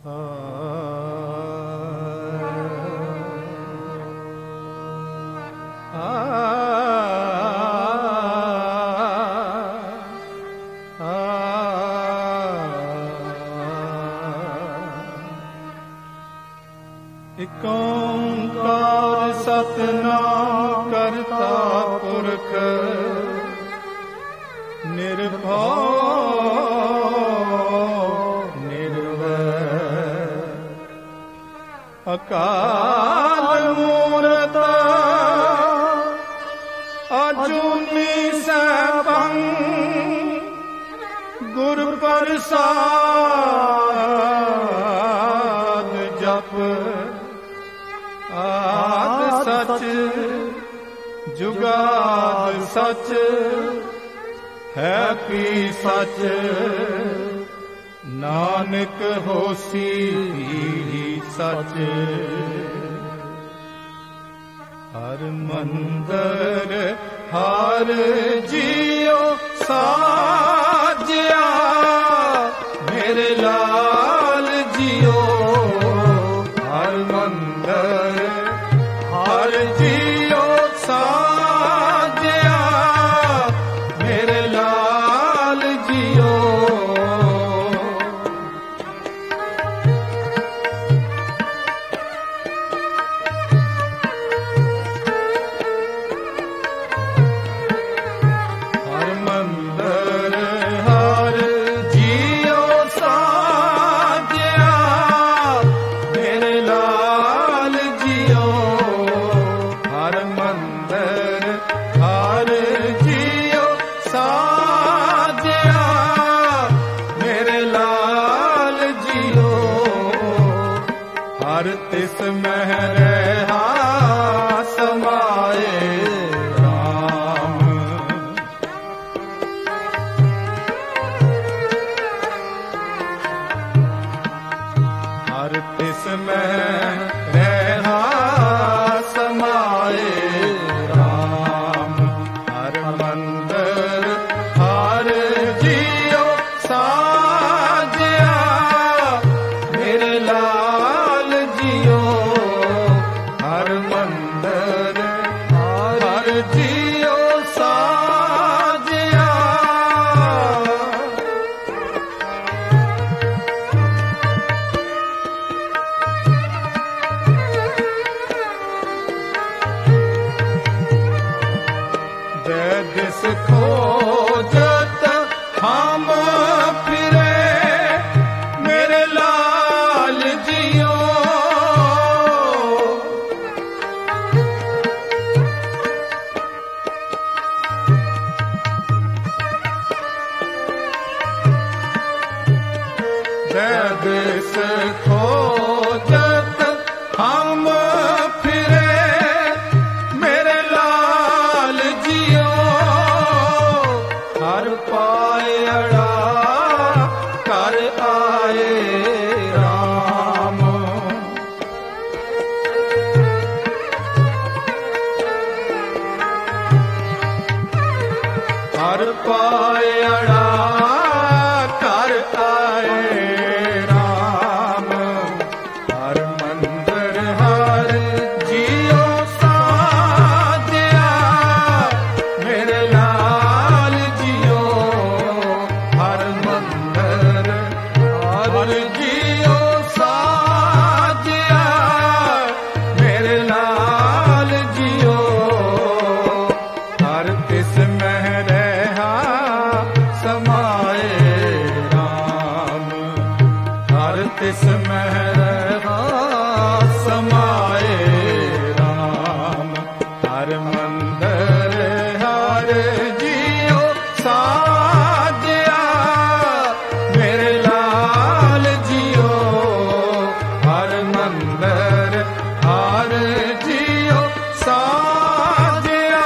ਇਕ ਓਂਕਾਰ ਸਤਿਨਾਮ ਕਰਤਾ ਪੁਰਖ ਨਿਰਭਉ ਨਿਰਵੈਰ ਅਕਾਲ ਮੂਰਤ ਅਜੂਨੀ ਸੈਭੰ ਗੁਰ ਪ੍ਰਸਾਦ ਜਪ ਆਦ ਸਚ ਜੁਗਾਦ ਸਚ ਹੈ ਪੀ ਸਚ ਨਾਨਕ ਹੋਸੀ ਵੀ ਸਚ ਹਰ ਮੰਦਰ ਹਰ ਜੀਉ ਸਾਜਿਆ ਮੇਰੇ ਲਾਲ ਜੀਉ ਹਰ ਮੰਦਰ ਹਰ ਜੀਉ ਸਾਜਿਆ ਮੇਰੇ ਲਾਲ ਜੀਉ ਹਰ ਮੰਦਰ ਹਰ ਜੀਉ ਸਾਜਿਆ ਮੇਰੇ ਲਾਲ ਜੀਉ ਹਰ ਮੰਦਰ ਹਰ ਜੀਉ ਸਾਜਿਆ ਮੇਰੇ ਲਾਲ ਜੀਉ ਹਰ ਤਿਸ ਮਹਿ ਰਹਾ ਸਮਾਏ ਰਾਮ ਹਰ ਤਿਸ ਮਹਿ ਰਹਾ ਸਮਾਏ ਰਾਮ ਹਰ ਮੰਦਰ ਹਰ ਜੀਉ ਸਾਜਿਆ ਮੇਰੇ ਲਾਲ ਜੀਉ ਹਰ ਮੰਦਰ ਹਰ ਜੀਉ ਸਾਜਿਆ ਦਿਸ ਖੋਜਤ ਹਮ ਫਿਰੇ ਮੇਰੇ ਲਾਲ ਜੀਉ ਦਿਸ ਖੋਜਤ ਹਮ ਫਿਰੇ ਮੇਰੇ ਲਾਲ ਜੀਉ ਹਰ ਪਾਇੜਾ ਕਰ ਆਏ ਰਾਮ ਹਰ ਪਾਇੜਾ ਕਰ ਆਏ ਰਾਮ ਹਰ ਮੰਦਰ ਹਰ ਜੀਉ ਸਾਜਿਆ ਮੇਰੇ ਲਾਲ ਜੀਉ ਹਰ ਮੰਦਰ ਹਰ ਜੀਉ ਸਾਜਿਆ ਮੇਰੇ ਲਾਲ ਜੀਉ ਹਰ ਤਿਸ ਮਹਿ ਰਹਾ ਸਮਾਏ ਰਾਮ ਹਰ ਤਿਸ ਮਹਿ ਰਹਾ ਸਮਾਏ ਰਾਮ ਹਰ ਮੰਦਰ ਹਰ ਜੀਉ ਸਾਜਿਆ ਮੇਰੇ ਲਾਲ ਜੀਉ ਹਰ ਮੰਦਰ ਹਰ ਜੀਉ ਸਾਜਿਆ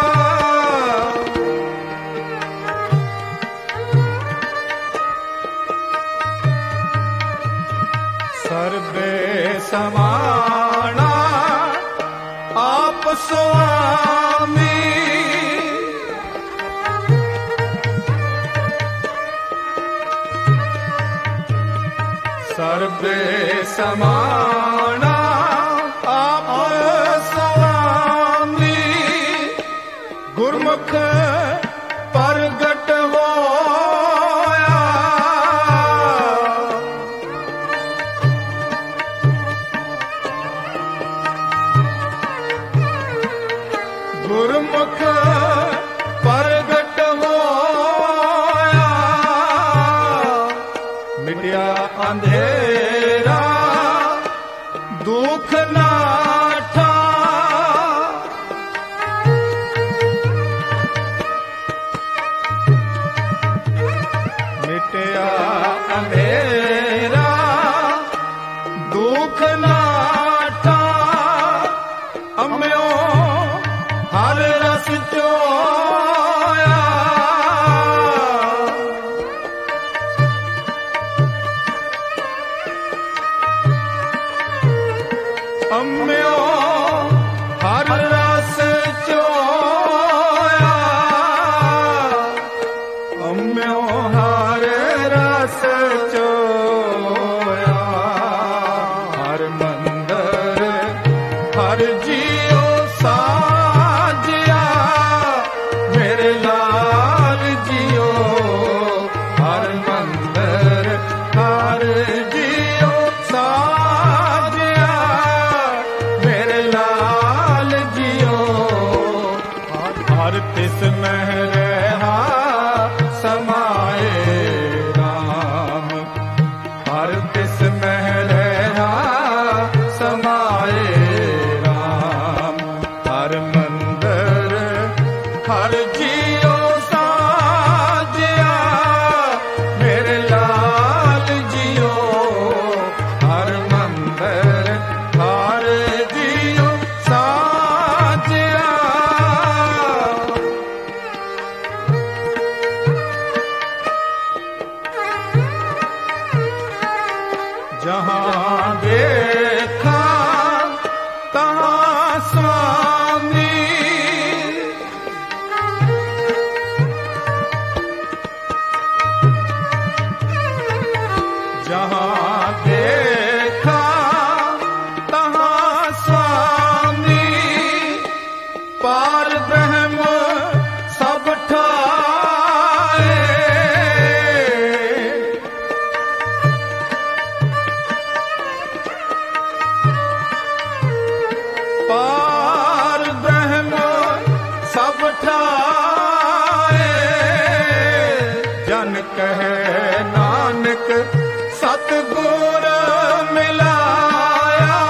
ਸਰਬੇ ਸਮਾਣਾ ਆਪ ਸੁਆਮੀ ਸਰਬੇ ਸਮਾਣਾ ਆਪ ਸੁਆਮੀ ਗੁਰਮੁਖ ਪ੍ਰਗਟ ਹੋਇਆ ਗੁਰਮੁਖ ਪ੍ਰਗਟ ਹੋਇਆ ਮਿਟਿਆ ਅੰਧੇਰਾ ਦੁੱਖ ਨਾਠਾ ਮਿਟਿਆ ਅੰਧੇਰਾ ਦੁੱਖ ਨਾਠਾ ਅੰਮਿਓ ਹਰ ਰਸ ਚੋਇਆ ਅੰਮਿਓ ਹਰ ਰਸ ਚੋਇਆ ਅੰਮਿਓ ਹਰ ਰਸ ਚੋਇਆ ਹਰ ਮੰਦਰ ਹਰ ਜੀਉ ਸਾਜਿਆ ਮੇਰੇ ਲਾਲ ਜੀਉ ਹਰ ਮੰਦਰ ਹਰ ਜੀਉ ਸਾਜਿਆ ਮੇਰੇ ਲਾਲ ਜੀਉ ਹਰ ਤਿਸ ਮਹਿ ਰਹਾ ਸਮਾਏ ਰਾਮ ਹਰ ਤਿਸ ਮਹਿ ਰਹਾ ਸਮਾਏ ਰਾਮ ਹਰ ਮੰਦਰ ਹਰ ਜੀਉ ਸਾਜਿਆ ਮੇਰੇ ਲਾਲ ਜੀਉ ਹਰ ਮੰਦਰ ਹਰ ਜੀਉ ਸਾਜਿਆ ਜਹਾਂ ਦੇਖਾਂ ਤਹਾਂ ਸੁਆਮੀ ਜਹਾਂ ਦੇਖਾਂ ਤਹਾਂ ਸੁਆਮੀ ਪਾਰ ਬ੍ਰਹਮ ਸਭ ਠਾਏ ਪਾਰ ਬ੍ਰਹਮ ਸਭ ਠਾਏ ਜਨ ਕਹੈ ਨਾਨਕ ਸਤਿਗੁਰ ਮਿਲਾਇਆ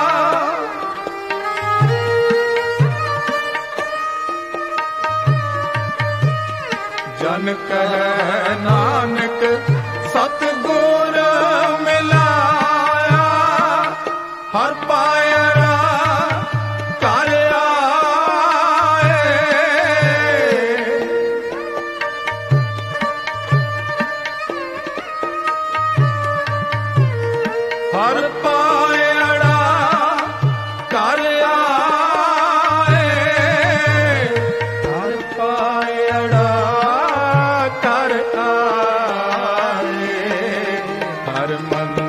ਜਨ ਕਹੈ ਨਾਨਕ ਸਤਿਗੁਰ ਮਿਲਾਇਆ ਹਰ ਪਾਇਆ ਕਰ ਆਏ ਹਰ ਪਾਇੜਾ ਕਰ ਆਏ ਹਰ ਪਾਇੜਾ ਕਰ ਆਏ ਹਰ ਮਨ